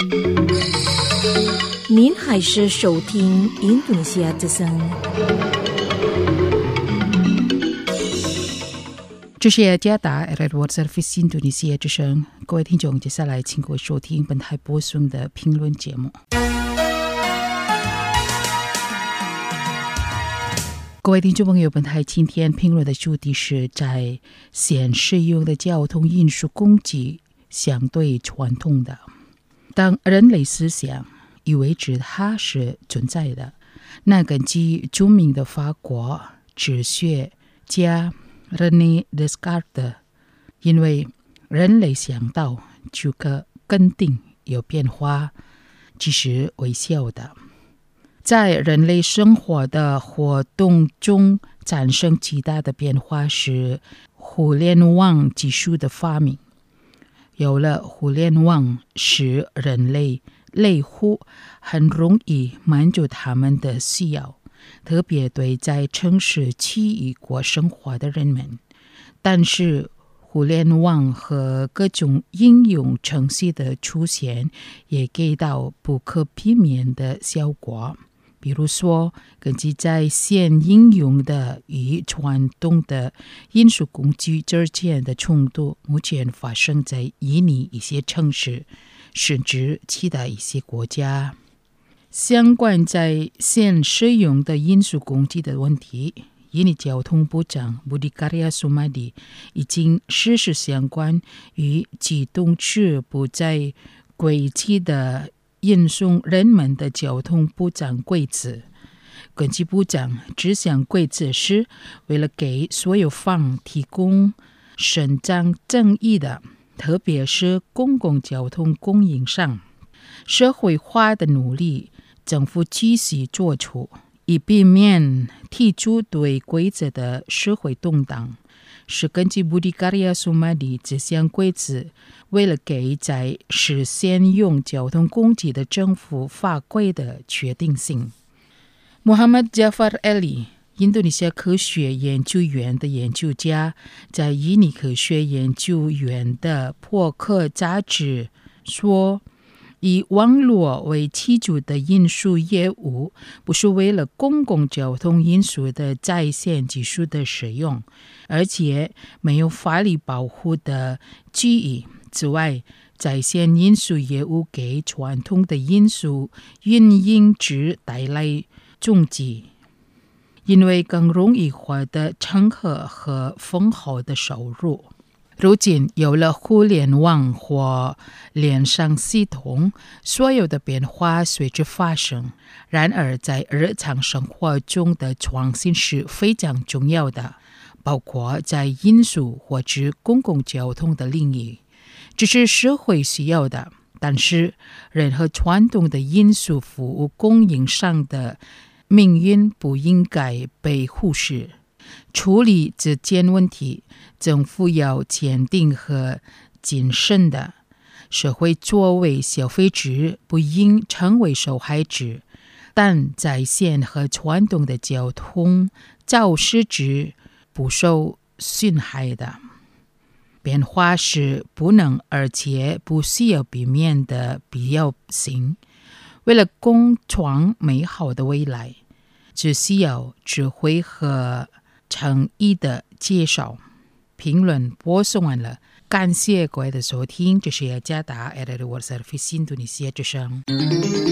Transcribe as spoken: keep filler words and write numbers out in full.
您还是收听印度尼西亚之声。 这是雅加达 Red World Service 印度尼西亚之声，各位听众，接下来请各位收听本台播送的评论节目。各位听众朋友，本台今天评论的主题是在现实用的交通运输工具相对传统的。当人类思想以为指它是存在的，那根据著名的法国哲学家René Descartes， 因为人类想到这个肯定有变化，即是微小的。在人类生活的活动中产生极大的变化是互联网技术的发明。有了互联网，使人类类户很容易满足他们的需要，特别对在城市区域过生活的人们。但是互联网和各种应用程序的出现也给到不可避免的效果。比如说，根据在线应用的与传统的运输工具之间的冲突，目前发生在印尼一些城市，甚至其他一些国家。相关在线使用的运输工具的问题，印尼交通部长 Budi Karya Sumadi 已经实施相关与机动车不在轨迹的运送人们的交通部长规则。根据部长，这项规则是为了给所有方提供伸张正义的，特别是公共交通供应商社会化的努力，政府继续做出，以避免提出对规则的社会动荡。是根据 Budi Karya Sumadi 这项规则，为了给在实现用交通工具的政府法规的确定性。Muhammad Jafar Ali， 印度尼西亚科学研究院的研究家，在印尼科学研究院的破克杂志说，以网络为基础的运输业务不是为了公共交通运输的在线技术的使用，而且没有法律保护的记忆。此外，在线运输业务给传统的运输运营者带来冲击，因为更容易获得乘客和丰厚的收入。如今有了互联网或连上系统，所有的变化随之发生。然而在日常生活中的创新是非常重要的，包括在运输或者公共交通的领域，这是社会需要的。但是任何传统的运输服务供应商的命运不应该被忽视。处理这件问题，政府要坚定和谨慎的。社会作为消费者，不应成为受害者，但在线和传统的交通肇事者不受损害的。变化是不能而且不需要避免的必要性。为了共创美好的未来，只需要智慧和诚意的介绍。评论播送完了，感谢各位的收听，这是雅加达 Red World Service 印度尼西亚之声。